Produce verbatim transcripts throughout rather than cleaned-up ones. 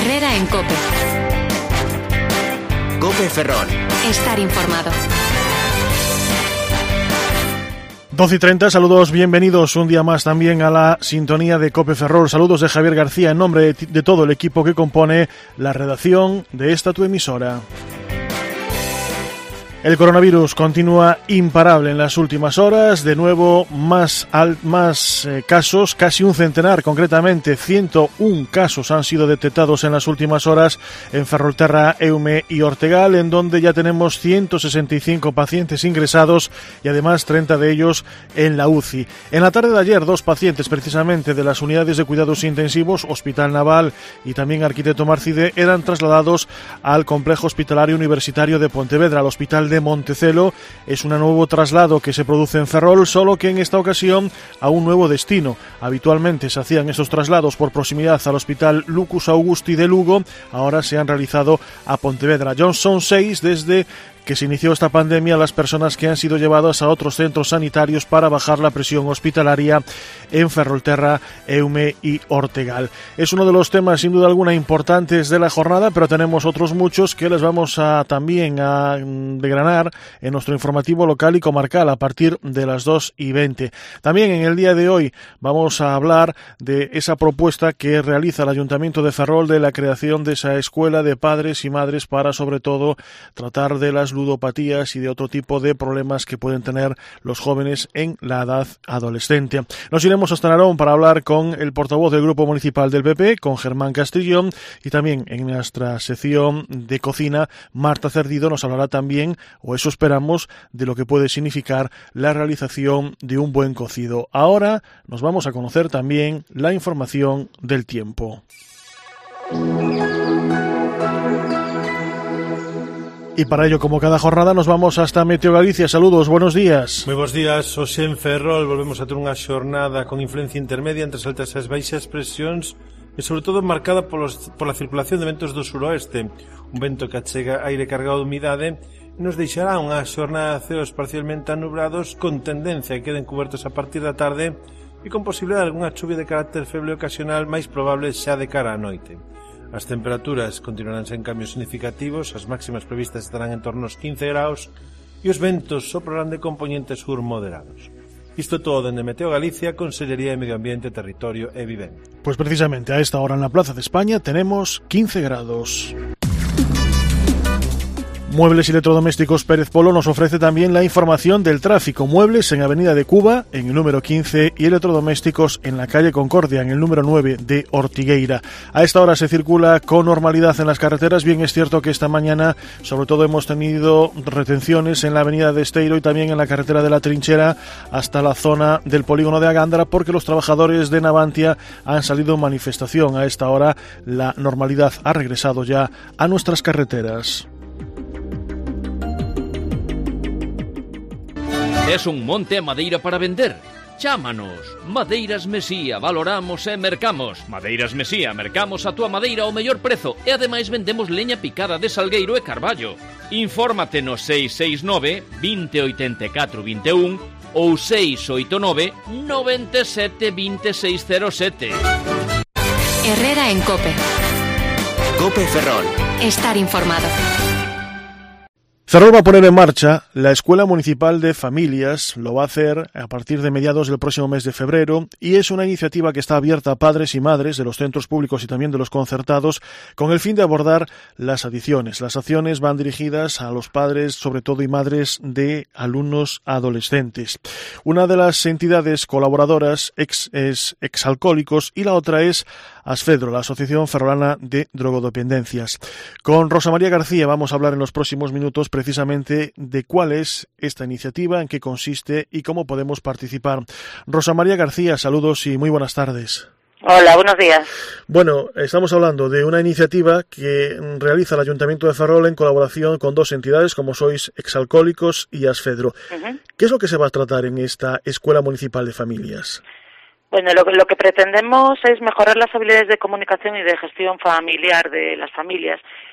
Herrera en COPE. COPE Ferrol. Estar informado. doce y treinta, saludos, bienvenidos un día más también a la sintonía de COPE Ferrol. Saludos de Javier García en nombre de todo el equipo que compone la redacción de esta tu emisora. El coronavirus continúa imparable en las últimas horas, de nuevo más, al, más eh, casos, casi un centenar, concretamente ciento uno casos han sido detectados en las últimas horas en Ferrolterra, Eume y Ortegal, en donde ya tenemos ciento sesenta y cinco pacientes ingresados y además treinta de ellos en la U C I. En la tarde de ayer, dos pacientes precisamente de las unidades de cuidados intensivos, Hospital Naval y también Arquitecto Marcide, eran trasladados al complejo hospitalario universitario de Pontevedra, al Hospital de Montecelo. Es un nuevo traslado que se produce en Ferrol, solo que en esta ocasión a un nuevo destino. Habitualmente se hacían esos traslados por proximidad al Hospital Lucus Augusti de Lugo, ahora se han realizado a Pontevedra. Ya son seis desde que se inició esta pandemia las personas que han sido llevadas a otros centros sanitarios para bajar la presión hospitalaria en Ferrolterra, Eume y Ortegal. Es uno de los temas sin duda alguna importantes de la jornada, pero tenemos otros muchos que les vamos a también a degranar en nuestro informativo local y comarcal a partir de las dos y veinte. También en el día de hoy vamos a hablar de esa propuesta que realiza el Ayuntamiento de Ferrol de la creación de esa escuela de padres y madres para sobre todo tratar de las ludopatías y de otro tipo de problemas que pueden tener los jóvenes en la edad adolescente. Nos iremos hasta Narón para hablar con el portavoz del Grupo Municipal del P P, con Germán Castrillón, y también en nuestra sección de cocina, Marta Cerdido nos hablará también, o eso esperamos, de lo que puede significar la realización de un buen cocido. Ahora nos vamos a conocer también la información del tiempo. Y para ello, como cada jornada, nos vamos hasta Meteo Galicia. Saludos, buenos días. Moi bons días, hoxe en Ferrol volvemos a ter unha xornada con influencia intermedia entre as altas e as baixas presións e sobre todo marcada polos, pola circulación de ventos do suroeste, un vento que achega aire cargado de humidade e nos deixará unha xornada de ceos parcialmente anubrados con tendencia a que queden cubertos a partir da tarde e con posibilidade de algunha chuvia de carácter feble ocasional máis probable xa de cara á noite. As temperaturas continuarán sen cambios significativos, as máximas previstas estarán en torno aos quince graus e os ventos soprarán de componente sur moderados. Isto todo dende Meteo Galicia, Consellería de Medio Ambiente, Territorio e Vivenda. Pues precisamente a esta hora en la Plaza de España tenemos quince grados. Muebles y Electrodomésticos Pérez Polo nos ofrece también la información del tráfico. Muebles en Avenida de Cuba, en el número quince, y electrodomésticos en la calle Concordia, en el número nueve de Ortigueira. A esta hora se circula con normalidad en las carreteras. Bien es cierto que esta mañana, sobre todo, hemos tenido retenciones en la Avenida de Esteiro y también en la carretera de la Trinchera hasta la zona del polígono de Agándara, porque los trabajadores de Navantia han salido en manifestación. A esta hora la normalidad ha regresado ya a nuestras carreteras. Es un monte a madeira para vender? Chámanos. Madeiras Mesía, valoramos e mercamos. Madeiras Mesía, mercamos a túa madeira ao mellor prezo e ademais vendemos leña picada de salgueiro e carballo. Infórmate no seis seis nove, vinte, oitenta e catro, vinte e un ou seis oito nove, noventa e sete, vinte e seis cero sete. Herrera en COPE. COPE Ferrol. Estar informado. Ferrol va a poner en marcha la Escuela Municipal de Familias, lo va a hacer a partir de mediados del próximo mes de febrero y es una iniciativa que está abierta a padres y madres de los centros públicos y también de los concertados con el fin de abordar las adicciones. Las acciones van dirigidas a los padres, sobre todo, y madres de alumnos adolescentes. Una de las entidades colaboradoras ex, es Exalcohólicos y la otra es ASFEDRO, la Asociación Ferrolana de Drogodependencias. Con Rosa María García vamos a hablar en los próximos minutos precisamente de cuál es esta iniciativa, en qué consiste y cómo podemos participar. Rosa María García, saludos y muy buenas tardes. Hola, buenos días. Bueno, estamos hablando de una iniciativa que realiza el Ayuntamiento de Ferrol en colaboración con dos entidades como sois Exalcohólicos y ASFEDRO. Uh-huh. ¿Qué es lo que se va a tratar en esta Escuela Municipal de Familias? Bueno, lo, lo que pretendemos es mejorar las habilidades de comunicación y de gestión familiar de las familias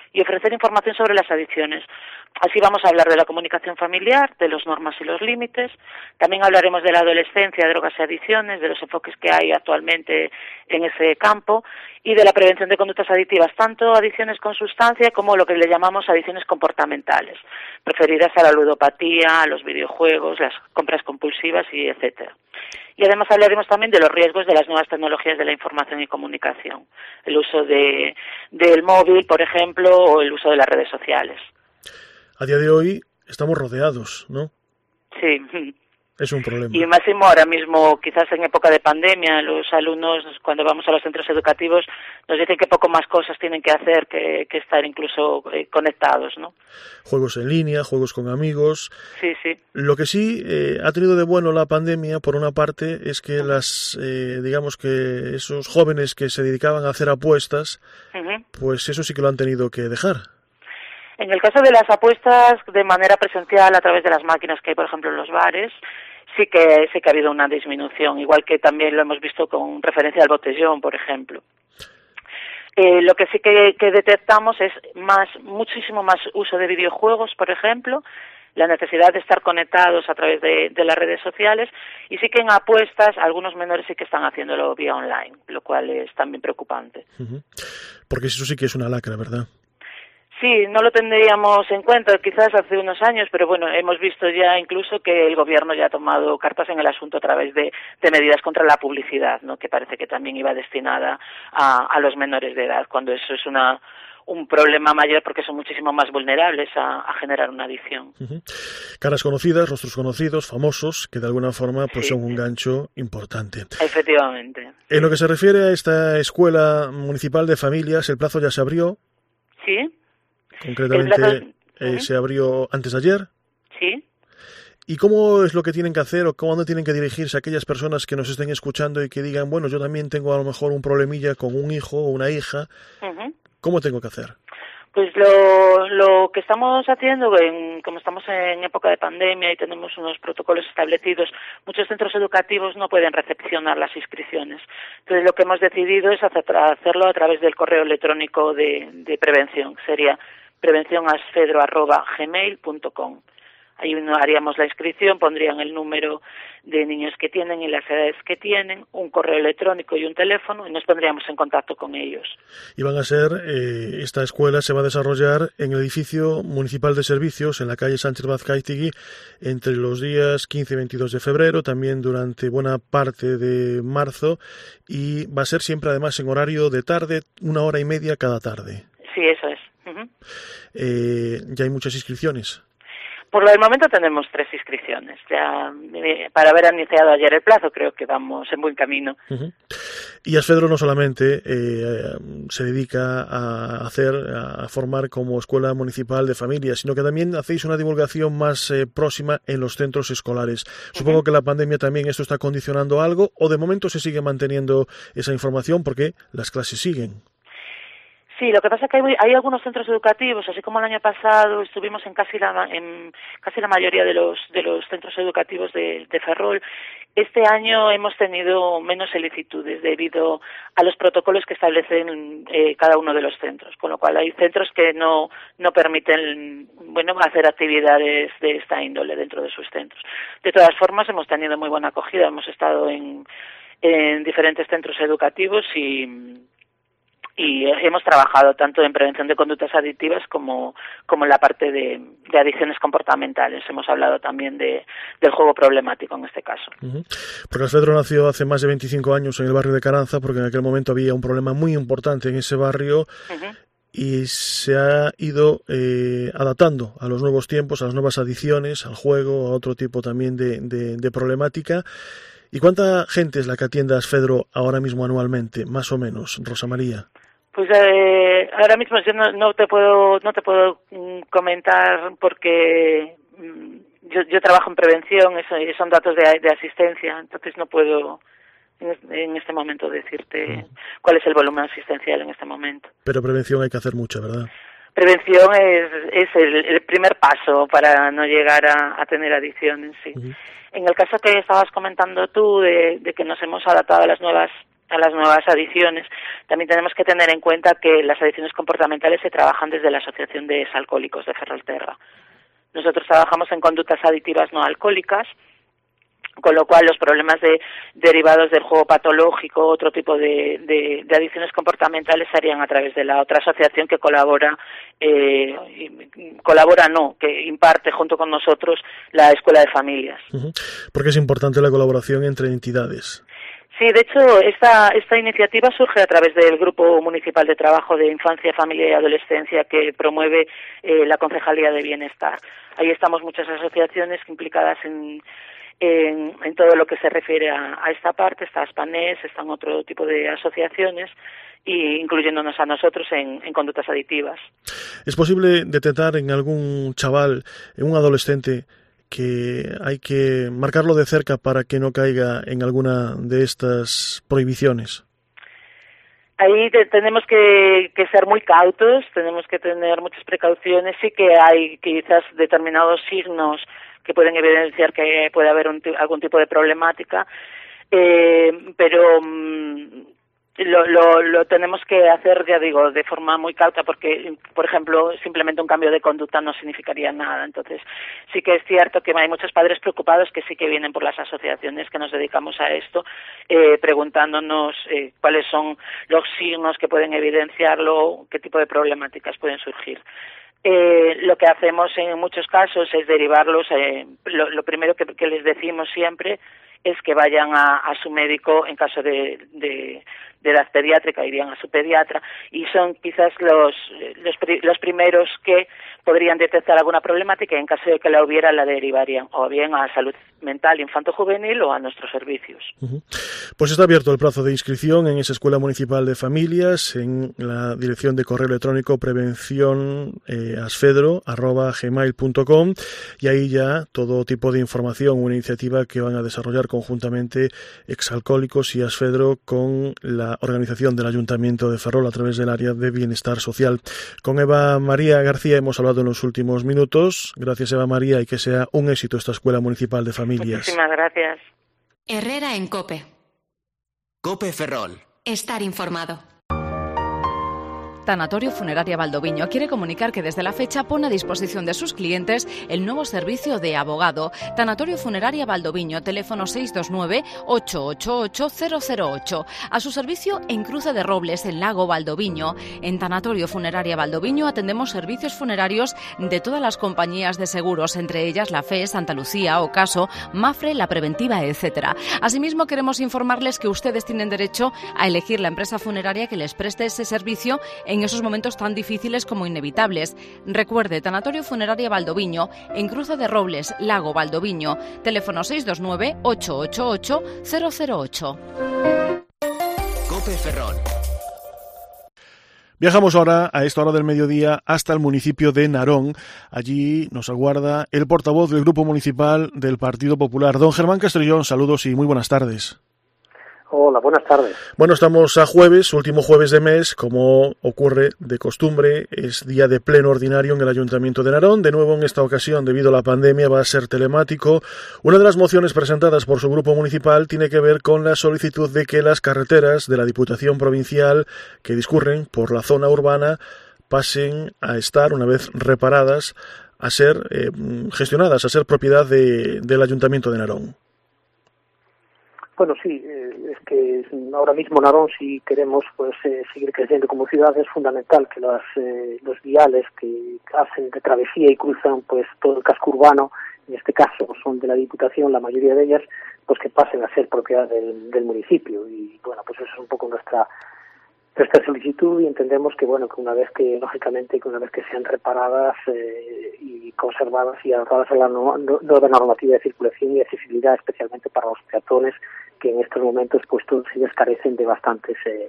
y ofrecer información sobre las adicciones. Así vamos a hablar de la comunicación familiar, de las normas y los límites. También hablaremos de la adolescencia, drogas y adicciones, de los enfoques que hay actualmente en ese campo y de la prevención de conductas adictivas, tanto adicciones con sustancia como lo que le llamamos adicciones comportamentales, referidas a la ludopatía, a los videojuegos, las compras compulsivas y etcétera. Y además hablaremos también de los riesgos de las nuevas tecnologías de la información y comunicación, el uso de del móvil, por ejemplo, o el uso de las redes sociales. A día de hoy estamos rodeados, ¿no? Sí. Es un problema. Y máximo ahora mismo, quizás en época de pandemia, los alumnos, cuando vamos a los centros educativos, nos dicen que poco más cosas tienen que hacer que, que estar incluso eh, conectados, ¿no? Juegos en línea, juegos con amigos. Sí, sí. Lo que sí eh, ha tenido de bueno la pandemia, por una parte, es que uh-huh. las, eh, digamos que esos jóvenes que se dedicaban a hacer apuestas, uh-huh. pues eso sí que lo han tenido que dejar. En el caso de las apuestas de manera presencial a través de las máquinas que hay, por ejemplo, en los bares, sí que sí que ha habido una disminución, igual que también lo hemos visto con referencia al botellón, por ejemplo. Eh, lo que sí que, que detectamos es más, muchísimo más uso de videojuegos, por ejemplo, la necesidad de estar conectados a través de, de las redes sociales, y sí que en apuestas algunos menores sí que están haciéndolo vía online, lo cual es también preocupante. Uh-huh. Porque eso sí que es una lacra, ¿verdad? Sí, no lo tendríamos en cuenta quizás hace unos años, pero bueno, hemos visto ya incluso que el gobierno ya ha tomado cartas en el asunto a través de, de medidas contra la publicidad, ¿no? Que parece que también iba destinada a, a los menores de edad, cuando eso es una un problema mayor porque son muchísimo más vulnerables a, a generar una adicción. Uh-huh. Caras conocidas, rostros conocidos, famosos, que de alguna forma pues sí. son un gancho importante. Efectivamente. En lo que se refiere a esta Escuela Municipal de Familias, el plazo ya se abrió. Sí. Concretamente, plazo... eh, uh-huh. se abrió antes de ayer. Sí. ¿Y cómo es lo que tienen que hacer o cómo tienen que dirigirse a aquellas personas que nos estén escuchando y que digan, bueno, yo también tengo a lo mejor un problemilla con un hijo o una hija? Uh-huh. ¿Cómo tengo que hacer? Pues lo, lo que estamos haciendo, en, como estamos en época de pandemia y tenemos unos protocolos establecidos, muchos centros educativos no pueden recepcionar las inscripciones. Entonces lo que hemos decidido es hacer, hacerlo a través del correo electrónico de, de prevención, que sería prevención asfedro arroba gmail punto com. Ahí haríamos la inscripción, pondrían el número de niños que tienen y las edades que tienen, un correo electrónico y un teléfono, y nos pondríamos en contacto con ellos. Y van a ser, eh, esta escuela se va a desarrollar en el edificio municipal de servicios, en la calle Sánchez Bazcaitigui, entre los días quince y veintidós de febrero, también durante buena parte de marzo, y va a ser siempre además en horario de tarde, una hora y media cada tarde. Sí, eso es. Uh-huh. Eh, ya hay muchas inscripciones. Por lo del momento tenemos tres inscripciones. Ya eh, para haber iniciado ayer el plazo creo que vamos en buen camino. Uh-huh. Y Asfedro no solamente eh, se dedica a hacer, a formar como escuela municipal de familias, sino que también hacéis una divulgación más eh, próxima en los centros escolares. Supongo uh-huh. que la pandemia también esto está condicionando algo, o de momento se sigue manteniendo esa información porque las clases siguen. Sí, lo que pasa es que hay, hay algunos centros educativos, así como el año pasado estuvimos en casi la en casi la mayoría de los de los centros educativos de, de Ferrol. Este año hemos tenido menos solicitudes debido a los protocolos que establecen eh, cada uno de los centros, con lo cual hay centros que no no permiten, bueno, hacer actividades de esta índole dentro de sus centros. De todas formas, hemos tenido muy buena acogida, hemos estado en en diferentes centros educativos y y hemos trabajado tanto en prevención de conductas adictivas como, como en la parte de, de adicciones comportamentales. Hemos hablado también de, del juego problemático en este caso. Uh-huh. Porque Asfedro nació hace más de veinticinco años en el barrio de Caranza, porque en aquel momento había un problema muy importante en ese barrio. Uh-huh. Y se ha ido eh, adaptando a los nuevos tiempos, a las nuevas adicciones, al juego, a otro tipo también de, de, de problemática. ¿Y cuánta gente es la que atiende a Asfedro ahora mismo anualmente, más o menos, Rosa María? Pues eh, ahora mismo yo no, no te puedo no te puedo mm, comentar porque mm, yo, yo trabajo en prevención, eso, son datos de, de asistencia, entonces no puedo en, en este momento decirte mm. cuál es el volumen asistencial en este momento. Pero prevención hay que hacer mucho, ¿verdad? Prevención es, es el, el primer paso para no llegar a, a tener adicciones, sí. Uh-huh. En el caso que estabas comentando tú de, de que nos hemos adaptado a las nuevas a las nuevas adicciones, también tenemos que tener en cuenta que las adicciones comportamentales se trabajan desde la Asociación de Exalcohólicos de Ferrolterra. Nosotros trabajamos en conductas adictivas no alcohólicas, con lo cual los problemas de, derivados del juego patológico, otro tipo de, de, de adicciones comportamentales se harían a través de la otra asociación que colabora, eh, colabora no, que imparte junto con nosotros la Escuela de Familias. Uh-huh. Porque es importante la colaboración entre entidades. Sí, de hecho, esta, esta iniciativa surge a través del Grupo Municipal de Trabajo de Infancia, Familia y Adolescencia que promueve eh, la Concejalía de Bienestar. Ahí estamos muchas asociaciones implicadas en, en, en todo lo que se refiere a, a esta parte. Está Aspanés, están otro tipo de asociaciones, y incluyéndonos a nosotros en, en conductas adictivas. ¿Es posible detectar en algún chaval, en un adolescente, que hay que marcarlo de cerca para que no caiga en alguna de estas prohibiciones? Ahí te, tenemos que, que ser muy cautos, tenemos que tener muchas precauciones. Sí que hay quizás determinados signos que pueden evidenciar que puede haber un, algún tipo de problemática, eh, pero mm, Lo, lo, lo tenemos que hacer, ya digo, de forma muy cauta, porque, por ejemplo, simplemente un cambio de conducta no significaría nada. Entonces, sí que es cierto que hay muchos padres preocupados que sí que vienen por las asociaciones que nos dedicamos a esto, eh, preguntándonos eh, cuáles son los signos que pueden evidenciarlo, qué tipo de problemáticas pueden surgir. Eh, lo que hacemos en muchos casos es derivarlos, eh, lo, lo primero que, que les decimos siempre es que vayan a, a su médico en caso de, de, de edad pediátrica, irían a su pediatra, y son quizás los, los, los primeros que podrían detectar alguna problemática, y en caso de que la hubiera la derivarían o bien a salud mental infanto-juvenil o a nuestros servicios. Uh-huh. Pues está abierto el plazo de inscripción en esa Escuela Municipal de Familias, en la dirección de correo electrónico prevención eh, asfedro arroba gmail punto com, y ahí ya todo tipo de información, una iniciativa que van a desarrollar conjuntamente Exalcohólicos y Asfedro con la organización del Ayuntamiento de Ferrol a través del área de bienestar social. Con Eva María García hemos hablado en los últimos minutos. Gracias, Eva María, y que sea un éxito esta Escuela Municipal de Familias. Muchísimas gracias. Herrera en COPE. COPE Ferrol. Estar informado. Tanatorio Funeraria Valdoviño quiere comunicar que desde la fecha pone a disposición de sus clientes el nuevo servicio de abogado. Tanatorio Funeraria Valdoviño, teléfono seis dos nueve, ocho ocho ocho, cero cero ocho. A su servicio en Cruce de Robles, en Lago Valdoviño. En Tanatorio Funeraria Valdoviño atendemos servicios funerarios de todas las compañías de seguros, entre ellas la F E, Santa Lucía, Ocaso, Mafre, La Preventiva, etcétera. Asimismo, queremos informarles que ustedes tienen derecho a elegir la empresa funeraria que les preste ese servicio en esos momentos tan difíciles como inevitables. Recuerde, Tanatorio Funeraria Valdoviño, en Cruce de Robles, Lago Valdoviño, teléfono seis dos nueve, ocho ocho ocho, cero cero ocho. COPE Ferrol. Viajamos ahora, a esta hora del mediodía, hasta el municipio de Narón. Allí nos aguarda el portavoz del Grupo Municipal del Partido Popular, don Germán Castrillón. Saludos y muy buenas tardes. Hola, buenas tardes. Bueno, estamos a jueves, último jueves de mes, como ocurre de costumbre, es día de pleno ordinario en el Ayuntamiento de Narón. De nuevo, en esta ocasión, debido a la pandemia, va a ser telemático. Una de las mociones presentadas por su grupo municipal tiene que ver con la solicitud de que las carreteras de la Diputación Provincial que discurren por la zona urbana pasen a estar, una vez reparadas, a ser eh, gestionadas, a ser propiedad de, del Ayuntamiento de Narón. Bueno, sí, eh, es que ahora mismo Narón, si queremos pues eh, seguir creciendo como ciudad, es fundamental que las, eh, los viales que hacen de travesía y cruzan pues todo el casco urbano, en este caso son de la Diputación, la mayoría de ellas, pues que pasen a ser propiedad del, del municipio. Y bueno, pues eso es un poco nuestra nuestra solicitud, y entendemos que bueno que una vez que, lógicamente, que una vez que sean reparadas eh, y conservadas y adaptadas a la nueva no, no normativa de circulación y accesibilidad, especialmente para los peatones, que en estos momentos pues todos ellos carecen de bastantes eh,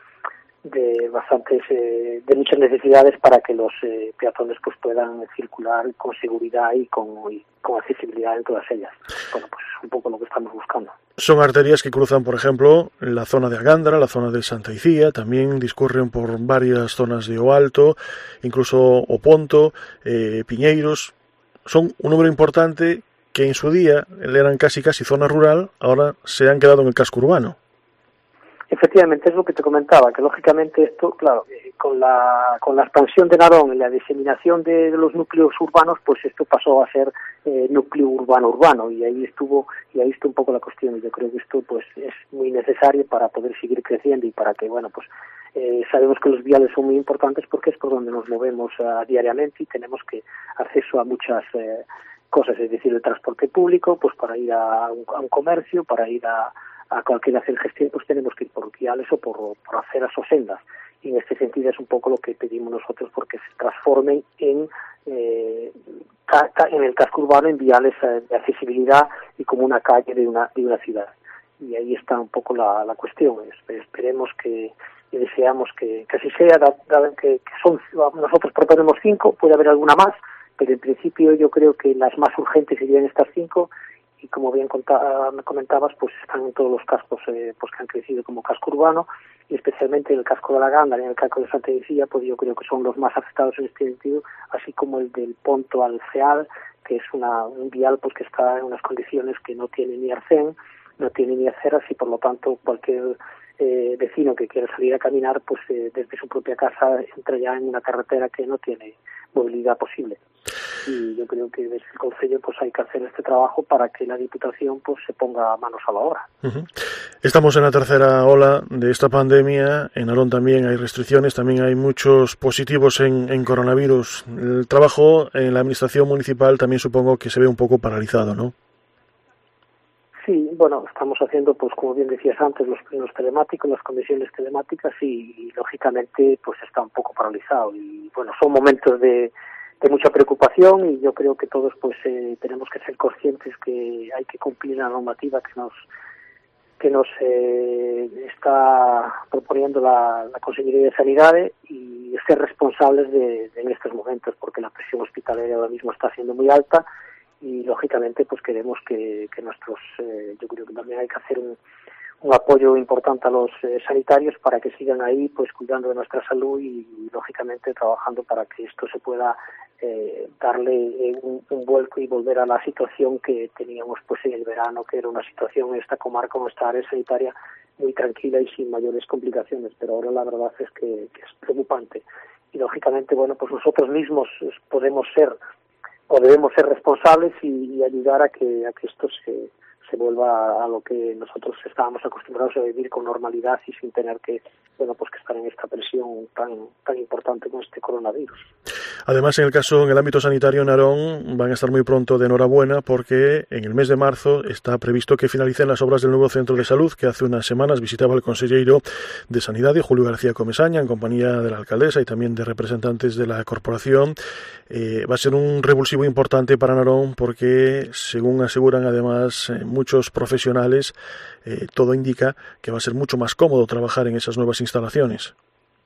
de bastantes eh, de muchas necesidades para que los eh, peatones pues puedan circular con seguridad y con, y con accesibilidad en todas ellas. Bueno, pues es un poco lo que estamos buscando. Son arterias que cruzan, por ejemplo, la zona de Agándara, la zona de Santa Icía, también discurren por varias zonas de O Alto, incluso Oponto, eh, Piñeiros. Son un número importante que en su día eran casi casi zona rural, ahora se han quedado en el casco urbano. Efectivamente, es lo que te comentaba, que lógicamente esto, claro, eh, con la con la expansión de Narón y la diseminación de, de los núcleos urbanos, pues esto pasó a ser eh, núcleo urbano-urbano, y ahí estuvo y ahí está un poco la cuestión, y yo creo que esto pues es muy necesario para poder seguir creciendo y para que, bueno, pues eh, sabemos que los viales son muy importantes porque es por donde nos movemos uh, diariamente y tenemos que acceso a muchas eh, cosas, es decir, el transporte público, pues para ir a un, a un comercio, para ir a a cualquier hacer gestión, pues tenemos que ir por viales o por, por aceras o sendas. Y en este sentido es un poco lo que pedimos nosotros, porque se transformen en eh, ca, ca, en el casco urbano en viales de accesibilidad y como una calle de una de una ciudad. Y ahí está un poco la, la cuestión. Esperemos que y deseamos que, que así sea, dado que, que son nosotros proponemos cinco, puede haber alguna más, pero en principio yo creo que las más urgentes serían estas cinco. Y como bien me comentabas, pues están en todos los cascos eh, pues que han crecido como casco urbano, y especialmente el casco de la Gándara y el casco de Santa Lucía, pues yo creo que son los más afectados en este sentido, así como el del Ponto al Ceal, que es una, un vial pues que está en unas condiciones que no tiene ni arcén, no tiene ni aceras, y por lo tanto cualquier eh, vecino que quiera salir a caminar, pues eh, desde su propia casa entra ya en una carretera que no tiene movilidad posible. Y yo creo que desde el Concello pues hay que hacer este trabajo para que la Diputación pues se ponga manos a la obra. Uh-huh. Estamos en la tercera ola de esta pandemia. En Narón también hay restricciones, también hay muchos positivos en, en coronavirus. El trabajo en la administración municipal también supongo que se ve un poco paralizado, ¿no? Sí, bueno, estamos haciendo, pues como bien decías antes, los plenos telemáticos, las comisiones telemáticas y, y lógicamente pues está un poco paralizado. Y bueno, son momentos de de mucha preocupación, y yo creo que todos pues eh, tenemos que ser conscientes que hay que cumplir la normativa que nos que nos eh, está proponiendo la, la Consellería de Sanidad, y ser responsables de, de en estos momentos, porque la presión hospitalaria ahora mismo está siendo muy alta, y lógicamente pues queremos que, que nuestros eh, yo creo que también hay que hacer un un apoyo importante a los eh, sanitarios para que sigan ahí pues cuidando de nuestra salud y, y lógicamente trabajando para que esto se pueda eh, darle eh, un, un vuelco y volver a la situación que teníamos pues en el verano, que era una situación en esta comarca, en esta área sanitaria muy tranquila y sin mayores complicaciones, pero ahora la verdad es que, que es preocupante. Y lógicamente, bueno, pues nosotros mismos podemos ser o debemos ser responsables y, y ayudar a que a que esto se se vuelva a lo que nosotros estábamos acostumbrados a vivir con normalidad y sin tener que, bueno, pues que estar en esta presión tan tan importante con este coronavirus. Además, en el caso, en el ámbito sanitario, Narón van a estar muy pronto de enhorabuena, porque en el mes de marzo está previsto que finalicen las obras del nuevo centro de salud que hace unas semanas visitaba el consejero de Sanidad, Julio García Comesaña, en compañía de la alcaldesa y también de representantes de la corporación. Eh, va a ser un revulsivo importante para Narón porque, según aseguran además eh, muchos profesionales, eh, todo indica que va a ser mucho más cómodo trabajar en esas nuevas instalaciones.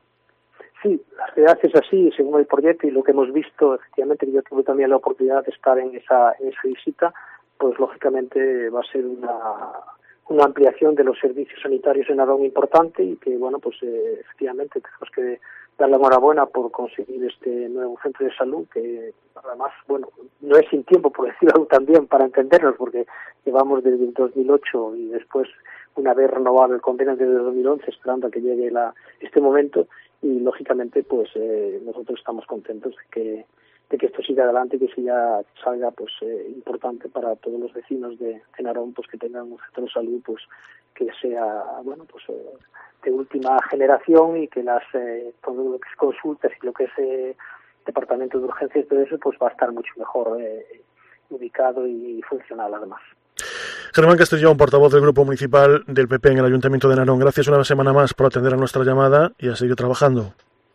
Sí, la realidad es así, según el proyecto y lo que hemos visto, efectivamente, que yo tuve también la oportunidad de estar en esa en esa visita, pues lógicamente va a ser una una ampliación de los servicios sanitarios en Narón importante, y que, bueno, pues eh, efectivamente tenemos que dar la enhorabuena por conseguir este nuevo centro de salud, que además, bueno, no es sin tiempo, por decirlo también, para entendernos, porque llevamos desde el dos mil ocho y después, una vez renovado el convenio desde el dos mil once, esperando a que llegue la, este momento, y lógicamente pues eh, nosotros estamos contentos de que de que esto siga adelante, que siga salga pues eh, importante para todos los vecinos de, de Narón, pues que tengan un centro de salud pues que sea, bueno, pues eh, de última generación, y que las eh, todo lo que es consultas y lo que es eh, departamento de urgencias y todo eso pues va a estar mucho mejor eh, ubicado y funcional además. Germán Castellón, portavoz del Grupo Municipal del P P en el Ayuntamiento de Narón, gracias una semana más por atender a nuestra llamada y a seguir trabajando.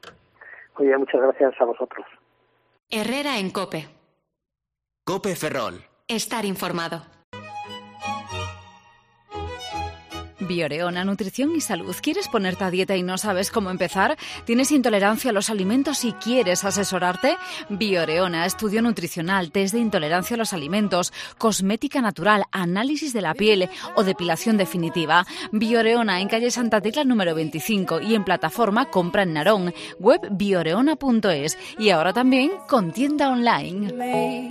Oye, muchas gracias a vosotros. Herrera en COPE. COPE Ferrol. Estar informado. Bioreona, nutrición y salud. ¿Quieres ponerte a dieta y no sabes cómo empezar? ¿Tienes intolerancia a los alimentos y quieres asesorarte? Bioreona, estudio nutricional, test de intolerancia a los alimentos, cosmética natural, análisis de la piel o depilación definitiva. Bioreona, en calle Santa Tecla número veinticinco, y en plataforma Compra en Narón, web bioreona punto es, y ahora también con tienda online.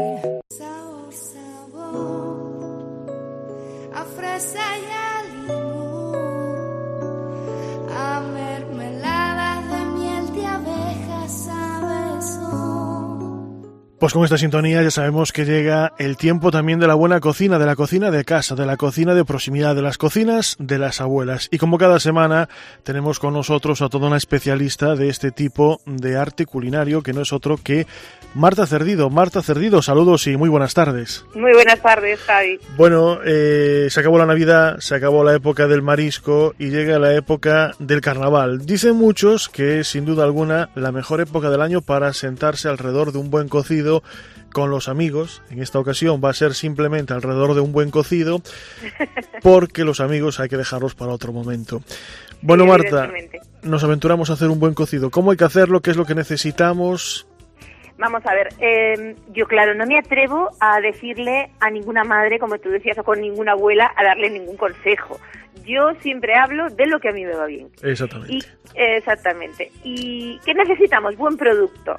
Pues con esta sintonía ya sabemos que llega el tiempo también de la buena cocina, de la cocina de casa, de la cocina de proximidad, de las cocinas de las abuelas. Y como cada semana tenemos con nosotros a toda una especialista de este tipo de arte culinario, que no es otro que Marta Cerdido. Marta Cerdido, saludos y muy buenas tardes. Muy buenas tardes, Javi. Bueno, eh, se acabó la Navidad, se acabó la época del marisco y llega la época del carnaval. Dicen muchos que es sin duda alguna la mejor época del año para sentarse alrededor de un buen cocido con los amigos. En esta ocasión va a ser simplemente alrededor de un buen cocido, porque los amigos hay que dejarlos para otro momento. Bueno, sí, Marta, nos aventuramos a hacer un buen cocido. ¿Cómo hay que hacerlo? ¿Qué es lo que necesitamos? Vamos a ver, eh, yo claro, no me atrevo a decirle a ninguna madre, como tú decías, o con ninguna abuela, a darle ningún consejo. Yo siempre hablo de lo que a mí me va bien. Exactamente. Y, eh, exactamente. ¿Y qué necesitamos? Buen producto.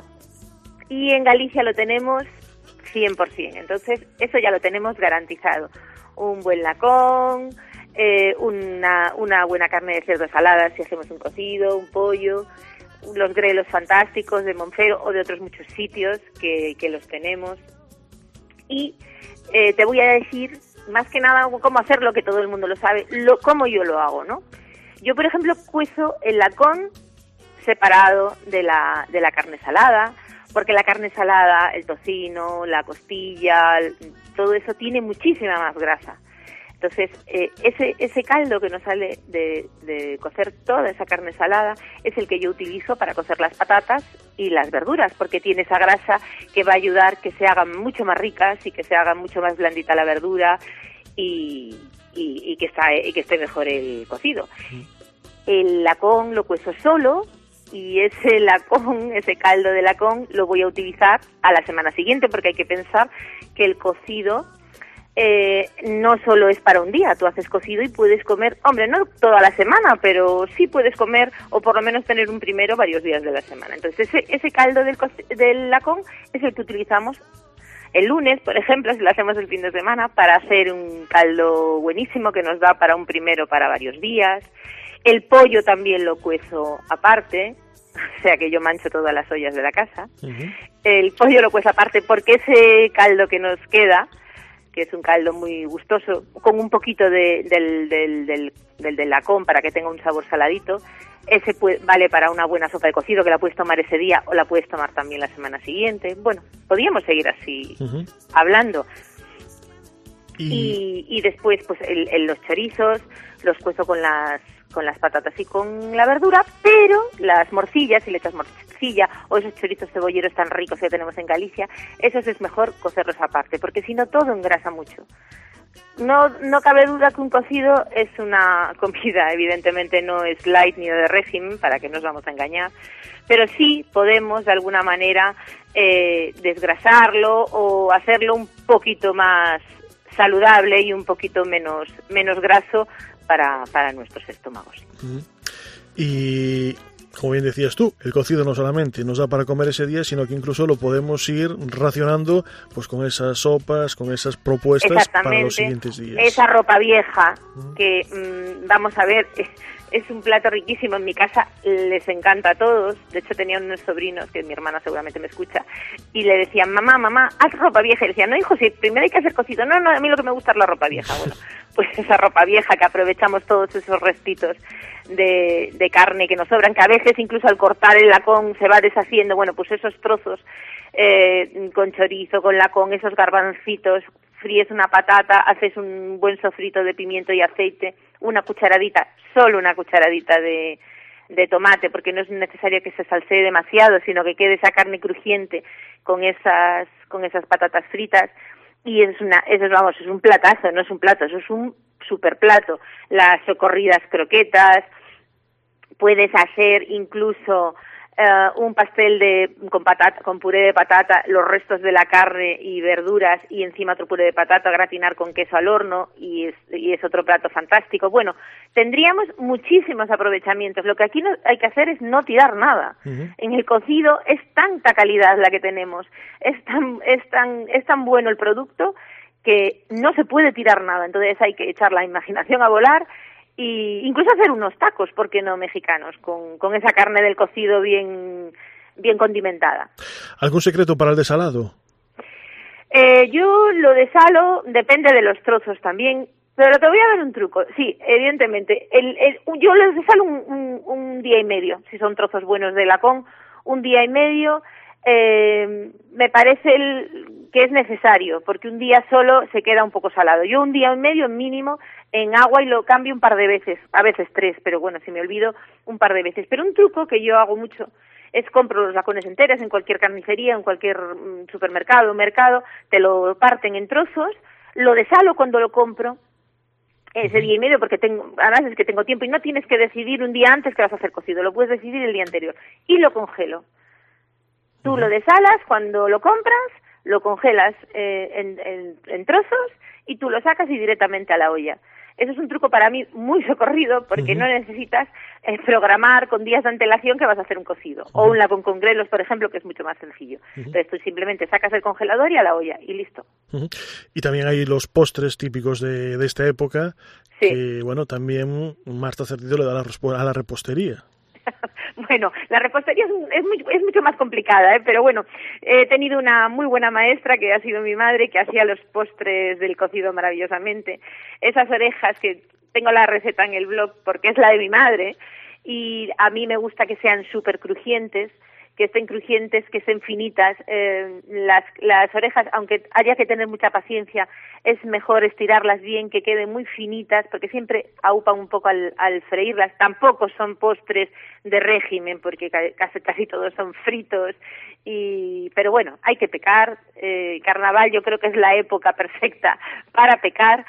Y en Galicia lo tenemos cien por ciento, entonces eso ya lo tenemos garantizado. Un buen lacón, eh, una, una buena carne de cerdo salada si hacemos un cocido, un pollo, los grelos fantásticos de Monfero o de otros muchos sitios que, que los tenemos. Y eh, te voy a decir más que nada cómo hacerlo, que todo el mundo lo sabe, lo, cómo yo lo hago, ¿no? Yo, por ejemplo, cuezo el lacón separado de la, de la carne salada, porque la carne salada, el tocino, la costilla, todo eso tiene muchísima más grasa. Entonces, eh, ese ese caldo que nos sale de, de cocer toda esa carne salada es el que yo utilizo para cocer las patatas y las verduras, porque tiene esa grasa que va a ayudar que se hagan mucho más ricas y que se haga mucho más blandita la verdura y, y, y, que, está, y que esté mejor el cocido. El lacón lo cuezo solo, y ese lacón, ese caldo de lacón, lo voy a utilizar a la semana siguiente, porque hay que pensar que el cocido eh, no solo es para un día. Tú haces cocido y puedes comer, hombre, no toda la semana, pero sí puedes comer, o por lo menos tener un primero varios días de la semana. Entonces ese, ese caldo del, del lacón es el que utilizamos el lunes, por ejemplo, si lo hacemos el fin de semana, para hacer un caldo buenísimo que nos da para un primero para varios días. El pollo también lo cuezo aparte, o sea que yo mancho todas las ollas de la casa. Uh-huh. El pollo lo cuezo aparte porque ese caldo que nos queda, que es un caldo muy gustoso, con un poquito de, del, del, del, del, del lacón para que tenga un sabor saladito, ese puede, vale para una buena sopa de cocido que la puedes tomar ese día o la puedes tomar también la semana siguiente. Bueno, podríamos seguir así uh-huh. hablando. Y, y, y después pues el, el, los chorizos los cuezo con las con las patatas y con la verdura, pero las morcillas, si le echas morcilla o esos chorizos cebolleros tan ricos que tenemos en Galicia, esos es mejor cocerlos aparte, porque si no todo engrasa mucho. No no cabe duda que un cocido es una comida, evidentemente no es light ni de régimen, para que nos vamos a engañar, pero sí podemos de alguna manera eh, desgrasarlo o hacerlo un poquito más saludable y un poquito menos menos graso para, para nuestros estómagos. Y como bien decías tú, el cocido no solamente nos da para comer ese día, sino que incluso lo podemos ir racionando pues con esas sopas, con esas propuestas para los siguientes días. Esa ropa vieja que mmm, vamos a ver, es, es un plato riquísimo. En mi casa les encanta a todos. De hecho tenía unos sobrinos, que mi hermana seguramente me escucha, y le decían, mamá, mamá, haz ropa vieja. Y le decían, no, hijo, si primero hay que hacer cocido. No, no, a mí lo que me gusta es la ropa vieja. Bueno, pues esa ropa vieja que aprovechamos todos esos restitos de, de carne que nos sobran, que a veces incluso al cortar el lacón se va deshaciendo. Bueno, pues esos trozos eh, con chorizo, con lacón, esos garbancitos, fríes una patata, haces un buen sofrito de pimiento y aceite, una cucharadita, solo una cucharadita de, de tomate, porque no es necesario que se salsee demasiado, sino que quede esa carne crujiente con esas con esas patatas fritas. Y es una, eso vamos, es un platazo, no es un plato, eso es un super plato. Las socorridas croquetas, puedes hacer incluso uh, un pastel de con patata, con puré de patata, los restos de la carne y verduras, y encima otro puré de patata, gratinar con queso al horno, y es, y es otro plato fantástico. Bueno, tendríamos muchísimos aprovechamientos. Lo que aquí no, hay que hacer es no tirar nada. Uh-huh. En el cocido es tanta calidad la que tenemos, es tan, es tan, es tan bueno el producto que no se puede tirar nada. Entonces hay que echar la imaginación a volar y incluso hacer unos tacos, ¿por qué no mexicanos? Con, con esa carne del cocido bien, bien condimentada. ¿Algún secreto para el desalado? Eh, yo lo desalo, depende de los trozos también, pero te voy a dar un truco. Sí, evidentemente, el, el, yo los desalo un, un, un día y medio, si son trozos buenos de lacón, un día y medio. Eh, me parece el, que es necesario, porque un día solo se queda un poco salado. Yo un día y medio mínimo en agua y lo cambio un par de veces, a veces tres, pero bueno, si me olvido, un par de veces. Pero un truco que yo hago mucho es compro los lacones enteros en cualquier carnicería, en cualquier mm, supermercado, mercado, te lo parten en trozos, lo desalo cuando lo compro, ese día y medio, porque tengo, además es que tengo tiempo y no tienes que decidir un día antes que vas a hacer cocido, lo puedes decidir el día anterior, y lo congelo. Tú lo desalas cuando lo compras, lo congelas eh, en, en, en trozos y tú lo sacas y directamente a la olla. Eso es un truco para mí muy socorrido porque uh-huh. no necesitas eh, programar con días de antelación que vas a hacer un cocido. Uh-huh. O un lacón con grelos, por ejemplo, que es mucho más sencillo. Uh-huh. Entonces tú simplemente sacas el congelador y a la olla y listo. Uh-huh. Y también hay los postres típicos de, de esta época sí. que, bueno, también Marta Cerdido le da la, a la repostería. Bueno, la repostería es, es, muy, es mucho más complicada, ¿eh? Pero bueno, he tenido una muy buena maestra que ha sido mi madre, que hacía los postres del cocido maravillosamente. Esas orejas, que tengo la receta en el blog porque es la de mi madre, y a mí me gusta que sean súper crujientes, que estén crujientes, que estén finitas. Eh, las, las orejas, aunque haya que tener mucha paciencia, es mejor estirarlas bien, que queden muy finitas, porque siempre aupan un poco al, al freírlas. Tampoco son postres de régimen, porque casi, casi todos son fritos. Y, pero bueno, hay que pecar. Eh, Carnaval yo creo que es la época perfecta para pecar,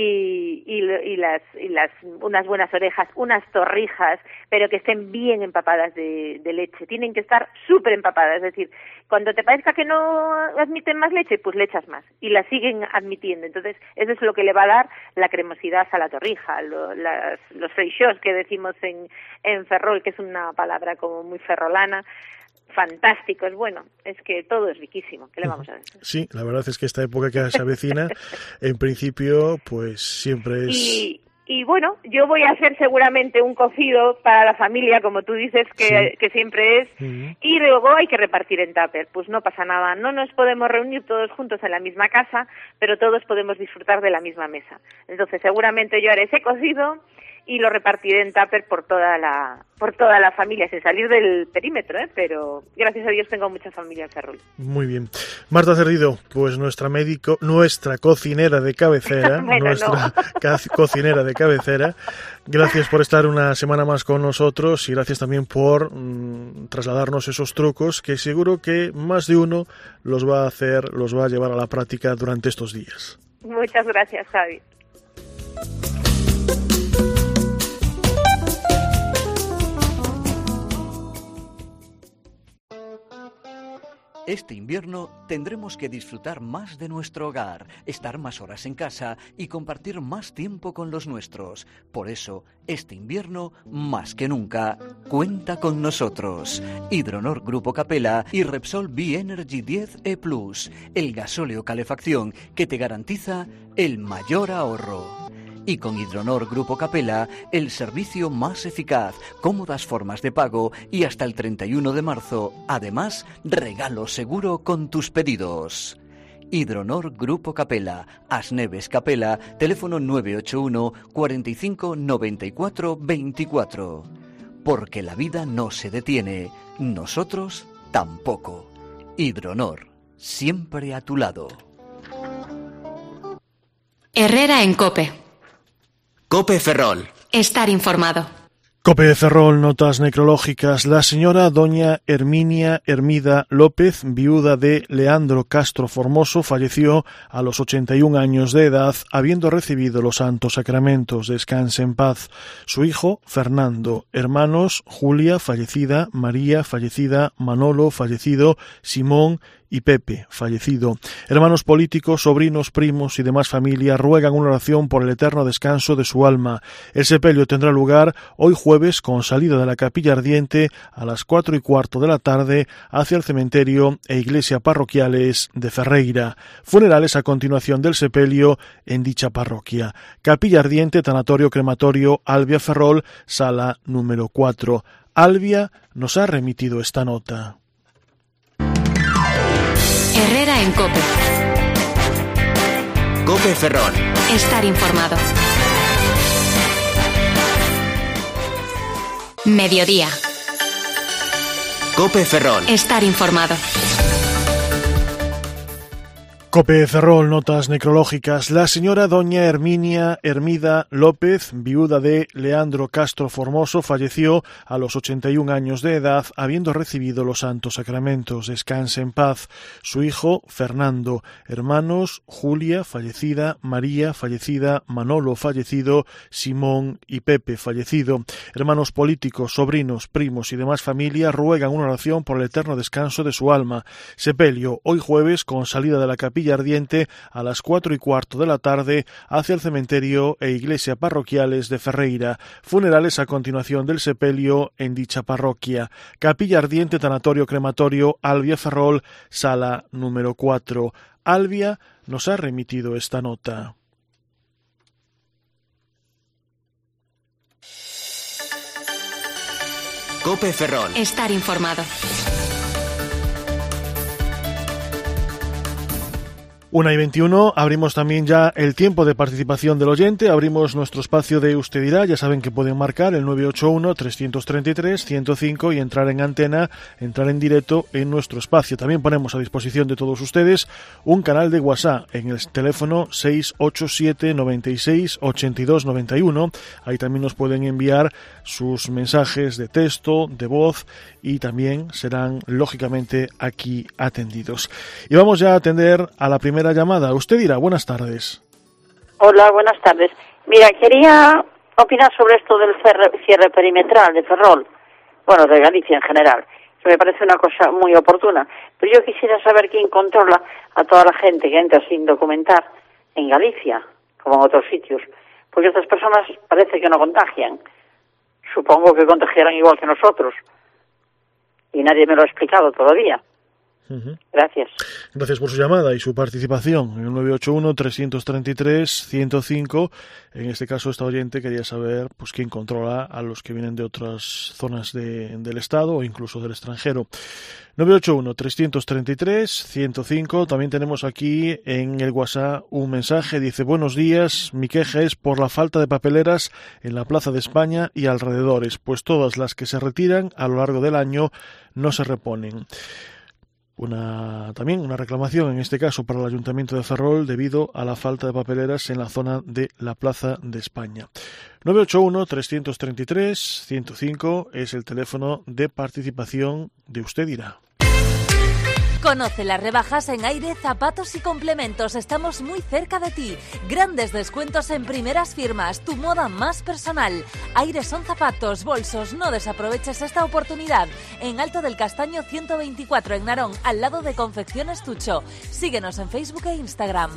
y, y, y, las, y las unas buenas orejas, unas torrijas, pero que estén bien empapadas de, de leche. Tienen que estar súper empapadas, es decir, cuando te parezca que no admiten más leche, pues le echas más y la siguen admitiendo. Entonces, eso es lo que le va a dar la cremosidad a la torrija, lo, las, los freixós que decimos en, en Ferrol, que es una palabra como muy ferrolana. Fantásticos, bueno, es que todo es riquísimo, ¿qué le vamos a decir? Sí, la verdad es que esta época que se avecina, en principio, pues siempre es... Y, y bueno, yo voy a hacer seguramente un cocido para la familia, como tú dices, que, sí. que siempre es, uh-huh. y luego hay que repartir en tupper, pues no pasa nada, no nos podemos reunir todos juntos en la misma casa, pero todos podemos disfrutar de la misma mesa. Entonces seguramente yo haré ese cocido y lo repartiré en tupper por toda la por toda la familia, sin salir del perímetro, ¿eh? Pero gracias a Dios tengo mucha familia en Ferrol. Muy bien. Marta Cerdido, pues nuestra médico, nuestra cocinera de cabecera, bueno, nuestra no. ca- cocinera de cabecera. Gracias por estar una semana más con nosotros y gracias también por mmm, trasladarnos esos trucos que seguro que más de uno los va a hacer, los va a llevar a la práctica durante estos días. Muchas gracias, Javi. Este invierno tendremos que disfrutar más de nuestro hogar, estar más horas en casa y compartir más tiempo con los nuestros. Por eso, este invierno, más que nunca, cuenta con nosotros. Hidronor Grupo Capella y Repsol B-Energy diez E Plus, el gasóleo calefacción que te garantiza el mayor ahorro. Y con Hidronor Grupo Capella, el servicio más eficaz, cómodas formas de pago y hasta el treinta y uno de marzo, además, regalo seguro con tus pedidos. Hidronor Grupo Capella, Asneves Capella, teléfono nueve ocho uno, cuarenta y cinco, noventa y cuatro, veinticuatro. Porque la vida no se detiene, nosotros tampoco. Hidronor, siempre a tu lado. Herrera en COPE. COPE Ferrol. Estar informado. COPE Ferrol, notas necrológicas. La señora doña Herminia Hermida López, viuda de Leandro Castro Formoso, falleció a los ochenta y un años de edad, habiendo recibido los santos sacramentos. Descanse en paz. Su hijo, Fernando. Hermanos, Julia, fallecida, María, fallecida, Manolo, fallecido, Simón y Pepe, fallecido. Hermanos políticos, sobrinos, primos y demás familia ruegan una oración por el eterno descanso de su alma. El sepelio tendrá lugar hoy jueves con salida de la capilla ardiente a las cuatro y cuarto de la tarde hacia el cementerio e iglesia parroquiales de Ferreira. Funerales a continuación del sepelio en dicha parroquia. Capilla ardiente, tanatorio crematorio Albia Ferrol, sala número cuatro. Albia nos ha remitido esta nota. Herrera en COPE. COPE Ferrol. Estar informado. Mediodía. COPE Ferrol. Estar informado. COPE Ferrol, notas necrológicas. La señora doña Herminia Hermida López, viuda de Leandro Castro Formoso, falleció a los ochenta y un años de edad, habiendo recibido los santos sacramentos. Descanse en paz. Su hijo, Fernando. Hermanos, Julia, fallecida, María, fallecida, Manolo, fallecido, Simón y Pepe, fallecido. Hermanos políticos, sobrinos, primos y demás familia ruegan una oración por el eterno descanso de su alma. Sepelio, hoy jueves, con salida de la capilla Ardiente a las cuatro y cuarto de la tarde hacia el cementerio e iglesia parroquiales de Ferreira. Funerales a continuación del sepelio en dicha parroquia. Capilla Ardiente, tanatorio crematorio, Albia Ferrol, sala número cuatro. Albia nos ha remitido esta nota. COPE Ferrol. Estar informado. Una y veintiuno, abrimos también ya el tiempo de participación del oyente, abrimos nuestro espacio de Usted dirá, ya saben que pueden marcar el nueve ocho uno, tres tres tres, uno cero cinco y entrar en antena, entrar en directo en nuestro espacio. También ponemos a disposición de todos ustedes un canal de WhatsApp en el teléfono seis ocho siete, nueve seis, ocho dos nueve uno, ahí también nos pueden enviar sus mensajes de texto, de voz y también serán lógicamente aquí atendidos. Y vamos ya a atender a la primera llamada. Usted dirá, buenas tardes. Hola, buenas tardes. Mira, quería opinar sobre esto del cierre, cierre perimetral de Ferrol, bueno, de Galicia en general, que me parece una cosa muy oportuna. Pero yo quisiera saber quién controla a toda la gente que entra sin documentar en Galicia, como en otros sitios, porque estas personas parece que no contagian. Supongo que contagiarán igual que nosotros, y nadie me lo ha explicado todavía. Uh-huh. Gracias. Gracias por su llamada y su participación en el nueve ocho uno, tres tres tres, uno cero cinco. En este caso, esta oyente quería saber pues quién controla a los que vienen de otras zonas de, del Estado o incluso del extranjero. nueve ocho uno, tres tres tres, uno cero cinco. También tenemos aquí en el WhatsApp un mensaje. Dice, buenos días, mi queja es por la falta de papeleras en la Plaza de España y alrededores, pues todas las que se retiran a lo largo del año no se reponen. Una, también una reclamación, en este caso, para el Ayuntamiento de Ferrol debido a la falta de papeleras en la zona de la Plaza de España. nueve ocho uno, tres tres tres, uno cero cinco es el teléfono de participación de Usted dirá. Conoce las rebajas en aire, zapatos y complementos. Estamos muy cerca de ti. Grandes descuentos en primeras firmas. Tu moda más personal. Aire son zapatos, bolsos. No desaproveches esta oportunidad. En Alto del Castaño ciento veinticuatro en Narón, al lado de Confecciones Tucho. Síguenos en Facebook e Instagram.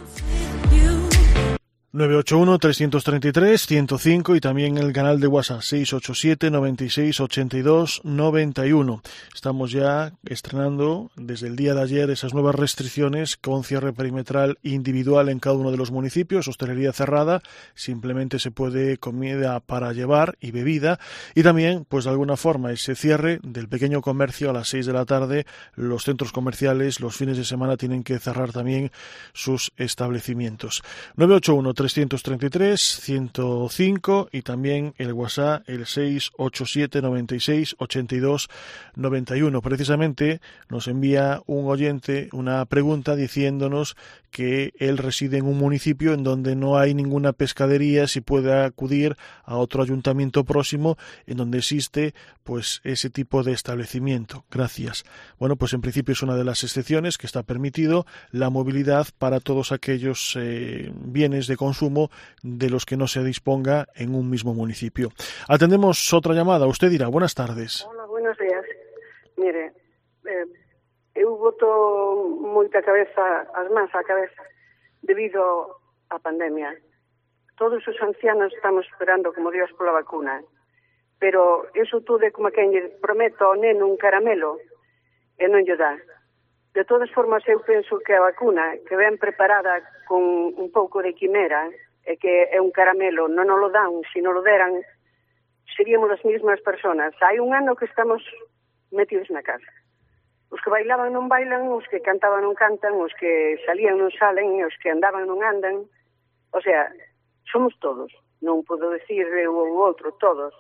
nueve ocho uno, tres tres tres, uno cero cinco y también el canal de WhatsApp seis ocho siete, nueve seis, ocho dos nueve uno. Estamos ya estrenando desde el día de ayer esas nuevas restricciones con cierre perimetral individual en cada uno de los municipios, hostelería cerrada, simplemente se puede comida para llevar y bebida y también pues de alguna forma ese cierre del pequeño comercio a las seis de la tarde, los centros comerciales los fines de semana tienen que cerrar también sus establecimientos. nueve ocho uno, tres tres tres, uno cero cinco y también el WhatsApp el seis ocho siete, nueve seis, ocho dos nueve uno. Precisamente nos envía un oyente una pregunta diciéndonos que él reside en un municipio en donde no hay ninguna pescadería, si puede acudir a otro ayuntamiento próximo en donde existe pues ese tipo de establecimiento. Gracias. Bueno, pues en principio es una de las excepciones que está permitido la movilidad para todos aquellos eh, bienes de consumo de los que no se disponga en un mismo municipio. Atendemos otra llamada. Usted dirá, buenas tardes. Hola, buenos días. Mire, eh, eu boto moita cabeza, as mans á cabeza, debido á pandemia. Todos os ancianos estamos esperando como Dios pola vacuna, pero eso todo é como quen lle prometo ao neno un caramelo e non lle dá. De todas formas, eu penso que a vacuna, que ven preparada con un pouco de quimera, e que é un caramelo, non nos lo dan, se non lo deran, seríamos as mesmas personas. Hai un ano que estamos metidos na casa. Os que bailaban non bailan, os que cantaban non cantan, os que salían non salen, os que andaban non andan. O sea, somos todos, non podo decir eu ou outro, todos,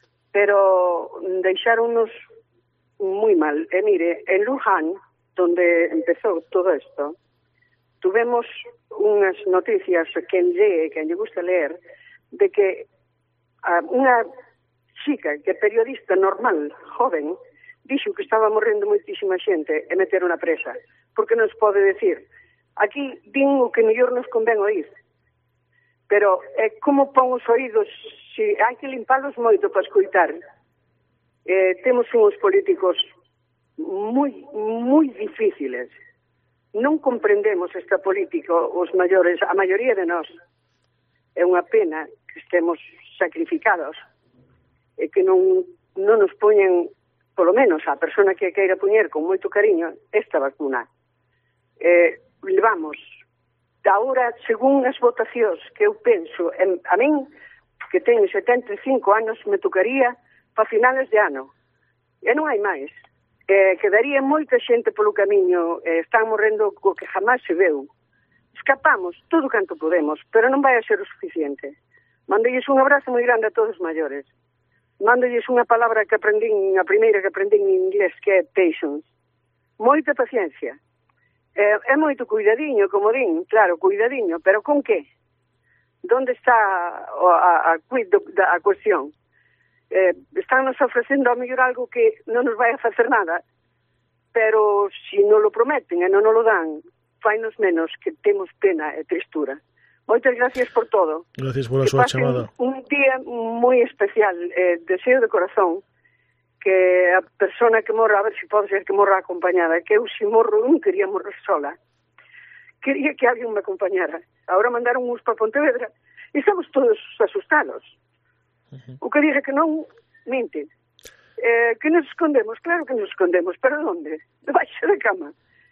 pero deixáronos moi mal. E mire, en Wuhan, donde empezou todo isto, tuvemos unhas noticias, quen lee, quen lle gusta leer, de que uh, unha chica que é periodista normal, joven, dixo que estaba morrendo moitísima xente e meter unha presa, porque nos pode decir, aquí din o que mellor nos convén oír, pero é eh, como pon os oídos, si hai que limpalos moito para escoitar. Eh, temos uns políticos moi, moi difíciles, non comprendemos esta política, os maiores, a maioría de nós. É unha pena que estemos sacrificados e que non, non nos poñen, polo menos a persona que queira poñer con moito cariño, esta vacuna. Eh, levamos, ahora, según as votacións que eu penso, en, a min, que teño setenta e cinco anos, me tocaría para finales de ano. E non hai máis. Eh, quedaría moita xente polo camiño, eh, están morrendo co que jamás se veu. Escapamos todo canto podemos, pero non vai a ser o suficiente. Mandolles un abrazo moi grande a todos os maiores. Mandolles unha palabra que aprendín, a primeira que aprendín en inglés, que é patience. Moita paciencia. Eh, é moito cuidadiño, como din, claro, cuidadiño, pero con que? Donde está a, a, a, a cuestión? Eh, están nos ofrecendo a mellor algo que non nos vai a facer nada, pero se si non lo prometen e non nos lo dan, fainos menos que temos pena e tristura. Moitas gracias por todo. Gracias por a súa chamada. Un día moi especial, eh, deseo de corazón que a persona que morra, a ver se pode ser que morra acompañada, que eu se morro non quería morrer sola. Quería que alguén me acompañara. Agora mandaron uns para Pontevedra e estamos todos asustados. Uh-huh. O que dije que non, mente. Eh, que nos escondemos, claro que nos escondemos, pero onde? Debaixo da cama.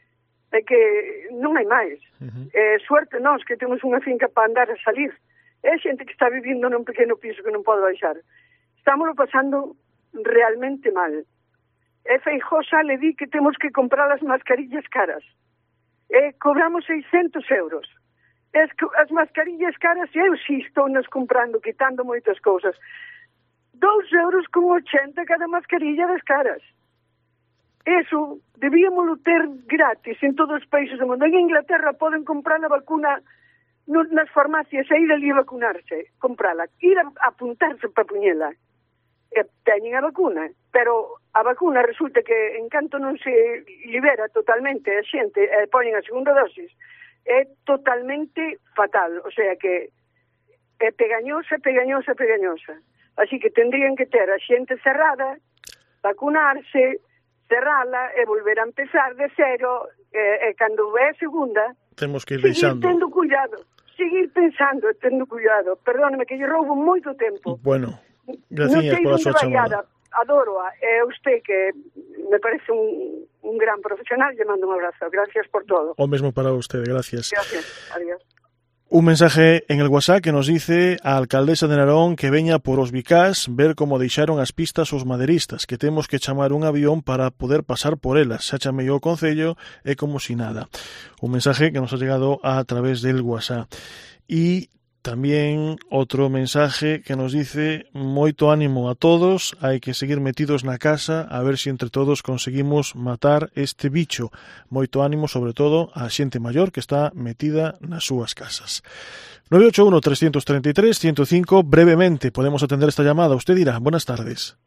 É que non hai máis. Uh-huh. Eh, suerte nós que temos unha finca para andar a salir. É xente que está vivindo nun pequeno piso que non pode baixar. Estamos pasando realmente mal. E Feijóo xa le di que temos que comprar as mascarillas caras. E cobramos seiscentos euros. Es que as mascarillas caras, eu si estou nas comprando, quitando moitas cousas. Dos euros con ochenta cada mascarilla das caras. Eso debíamoslo ter gratis en todos os países do mundo. En Inglaterra poden comprar a vacuna no, nas farmacias e ir ali a vacunarse, comprala, ir a, a apuntarse para puñela. E teñen a vacuna, pero a vacuna resulta que en canto non se libera totalmente a xente e poñen a segunda dosis, é totalmente fatal. O sea que é pegañosa, pegañosa, pegañosa. Así que tendrían que ter a xente cerrada, vacunarse, cerrala e volver a empezar de cero, e, e cando é a segunda, temos que ir seguir deixando. tendo cuidado, seguir pensando e tendo cuidado. Perdóneme que lle roubo moito tempo. Bueno, gracias por a súa chamada. Adoro a é usted que me parece un, un gran profesional, lle mando un abrazo. Gracias por todo. O mesmo para usted, gracias. Gracias, adiós. Un mensaje en el WhatsApp que nos dice a alcaldesa de Narón que veña por os Vicás ver como deixaron as pistas os maderistas, que temos que chamar un avión para poder pasar por elas. Xa chamei o Concello e como si nada. Un mensaje que nos ha llegado a través del WhatsApp. Y también otro mensaje que nos dice moito ánimo a todos, hai que seguir metidos na casa a ver se entre todos conseguimos matar este bicho. Moito ánimo sobre todo a xente maior que está metida nas súas casas. nueve ocho uno, tres tres tres, uno cero cinco, brevemente podemos atender esta llamada. Usted dirá, buenas tardes.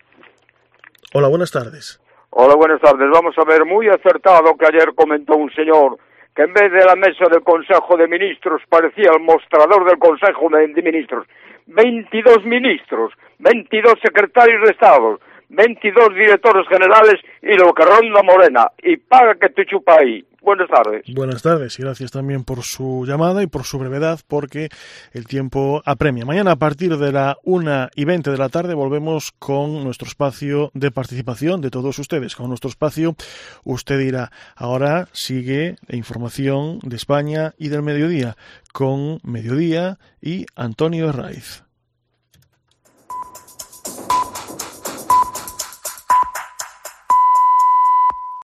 Hola, buenas tardes. Hola, buenas tardes. Vamos a ver, muy acertado que ayer comentó un señor que en vez de la mesa del Consejo de Ministros parecía el mostrador del Consejo de Ministros. veintidós ministros, veintidós secretarios de Estado, veintidós directores generales y lo que ronda Morena. Y paga que te chupa ahí. Buenas tardes. Buenas tardes y gracias también por su llamada y por su brevedad, porque el tiempo apremia. Mañana a partir de la una y veinte de la tarde volvemos con nuestro espacio de participación de todos ustedes, con nuestro espacio Usted dirá. Ahora sigue la información de España y del mediodía con Mediodía y Antonio Herraiz.